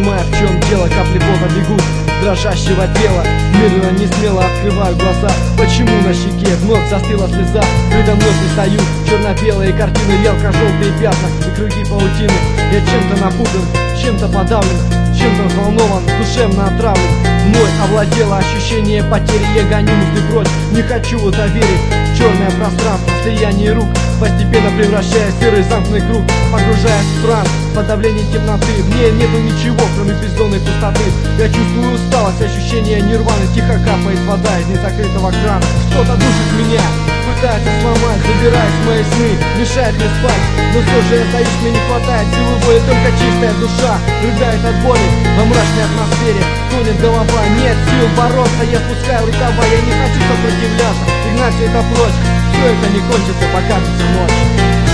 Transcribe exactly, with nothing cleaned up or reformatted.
понимая, в чем дело. Капли пота бегут с дрожащего тела. Медленно, не смело открываю глаза. Почему на щеке вновь застыла слеза? Передо мной предстают черно-белые картины, ярко-желтые пятна и круги паутины. Я чем-то напуган, чем-то подавлен, чем-то взволнован, душевно отравлен. Мной овладело ощущение потери, я гоню мысли прочь, не хочу в это верить. Черное пространство, слияние рук, постепенно превращая в серый замкнутый круг, погружаясь в транс, подавление темноты. В ней нету ничего, кроме бездонной пустоты. Я чувствую усталость, ощущение нирваны. Тихо капает вода из незакрытого крана. Кто-то душит меня, пытается сломать, забирает мои сны, мешает мне спать. Но все же я сдаюсь, мне не хватает силы воли. Только чистая душа рыдает от боли. Во мрачной атмосфере тонет голова. Нет сил бороться, я спускаю рукава. Я не хочу сопротивляться и гнать все это прочь. Все это не кончится, покажется ночь.